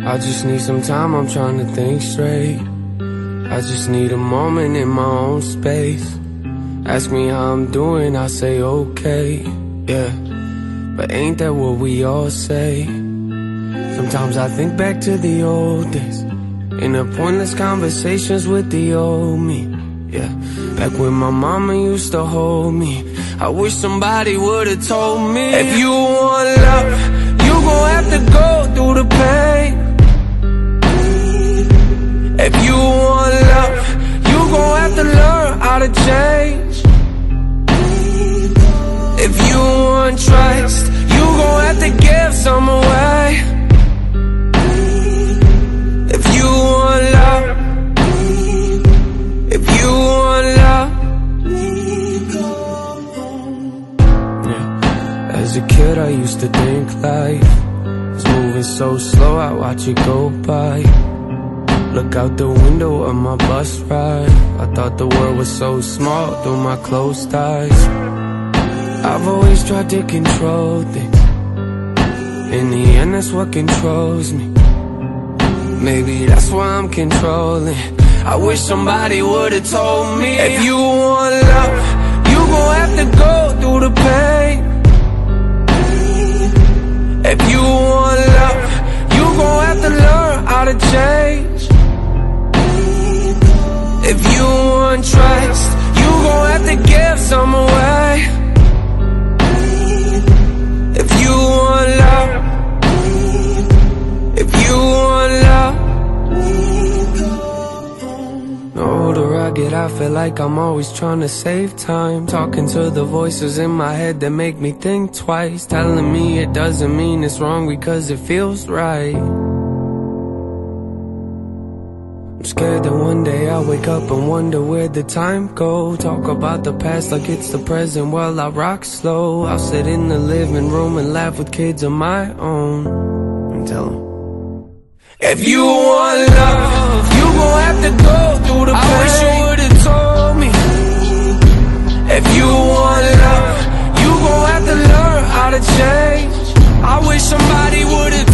I just need some time, I'm trying to think straight. I just need a moment in my own space. Ask me how I'm doing, I say okay, yeah. But ain't that what we all say? Sometimes I think back to the old days, in the pointless conversations with the old me, yeah. Back when my mama used to hold me, I wish somebody would've told me, if you want love, you gon' have to go through the pain. If you want love, you gon' have to learn how to change. If you want trust, you gon' have to give some away. If you want love, if you want love, yeah. As a kid I used to think life was moving so slow, I watch it go by. Look out the window of my bus ride, I thought the world was so small through my closed eyes. I've always tried to control things, in the end that's what controls me. Maybe that's why I'm controlling. I wish somebody would've told me, if you want love, you gon' have to go through the pain. If you want love, you gon' have to learn how to change. If you want trust, you gon' have to give some away. If you want love, if you want love. The older I get, I feel like I'm always trying to save time, talking to the voices in my head that make me think twice, telling me it doesn't mean it's wrong because it feels right. I'm scared that one day I'll wake up and wonder where'd the time go. Talk about the past like it's the present while I rock slow. I'll sit in the living room and laugh with kids of my own and tell them, if you want love, you gon' have to go through the pain. I wish you would've told me, if you want love, you gon' have to learn how to change. I wish somebody would've